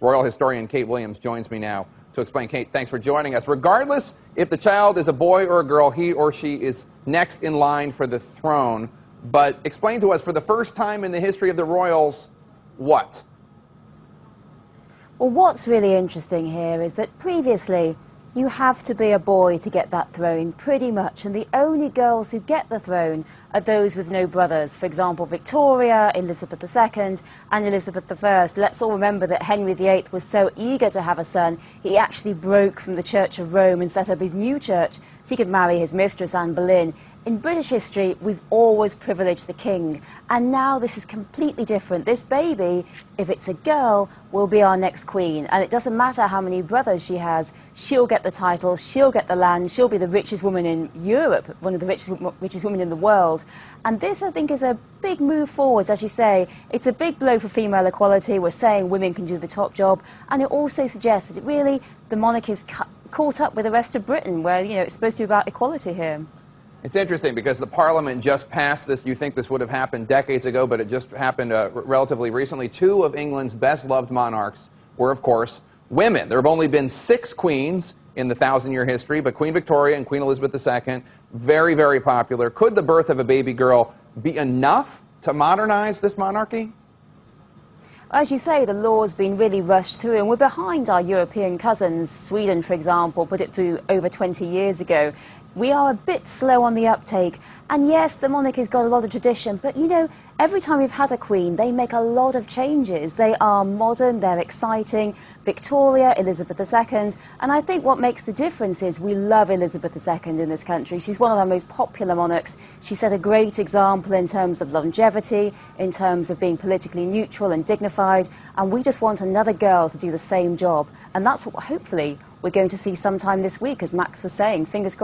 Royal historian Kate Williams joins me now to explain. Kate, thanks for joining us. Regardless if the child is a boy or a girl, he or she is next in line for the throne. But explain to us, for the first time in the history of the royals, what? Well, what's really interesting here is that previously you have to be a boy to get that throne, pretty much, and the only girls who get the throne are those with no brothers. For example, Victoria, Elizabeth II, and Elizabeth I. Let's all remember that Henry VIII was so eager to have a son, he actually broke from the Church of Rome and set up his new church so he could marry his mistress, Anne Boleyn. In British history, we've always privileged the king, and now this is completely different. This baby, if it's a girl, will be our next queen, and it doesn't matter how many brothers she has, she'll get the title, she'll get the land, she'll be the richest woman in Europe, one of the richest women in the world. And this, I think, is a big move forwards, as you say. It's a big blow for female equality. We're saying women can do the top job, and it also suggests that the monarchy is caught up with the rest of Britain, where, it's supposed to be about equality here. It's interesting because the Parliament just passed this. You think this would have happened decades ago, but it just happened relatively recently. Two of England's best-loved monarchs were, of course, women. There have only been 6 queens in the 1,000-year history, but Queen Victoria and Queen Elizabeth II, very, very popular. Could the birth of a baby girl be enough to modernize this monarchy? As you say, the law's been really rushed through, and we're behind our European cousins. Sweden, for example, put it through over 20 years ago. We are a bit slow on the uptake, and yes, the monarchy's got a lot of tradition, but every time we've had a queen, they make a lot of changes. They are modern, they're exciting. Victoria, Elizabeth II, and I think what makes the difference is we love Elizabeth II in this country. She's one of our most popular monarchs. She set a great example in terms of longevity, in terms of being politically neutral and dignified, and we just want another girl to do the same job. And that's what hopefully we're going to see sometime this week, as Max was saying. Fingers crossed.